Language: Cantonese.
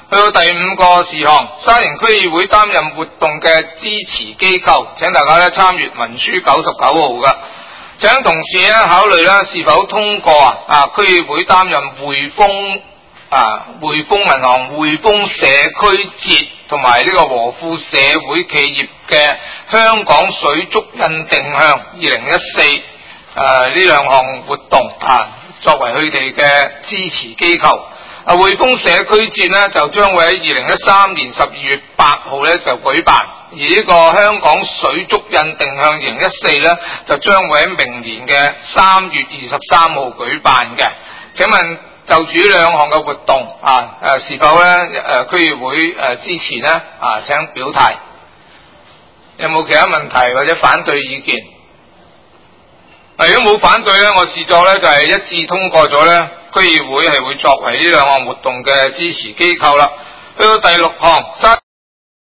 去到第5個事項，沙田區議會擔任活動嘅支持機構，請大家咧參閱文書99號嘅。請同事咧考慮咧是否通過區議會擔任匯豐銀行匯豐社區節同埋呢個和富社會企業嘅香港水足印定向2014呢兩項活動作為佢哋嘅支持機構。匯豐社區節呢就將會喺2013年12月8號呢就舉辦，而呢個香港水足印定向2014呢就將會喺明年嘅3月23號舉辦嘅。請問就住呢兩項嘅活動是否呢區議會支持呢？請表態。有冇其他問題或者反對意見？如果冇反對呢，我視作呢就係一致通過咗呢。區議會係會作為呢兩項活動嘅支持機構啦。去到第6項。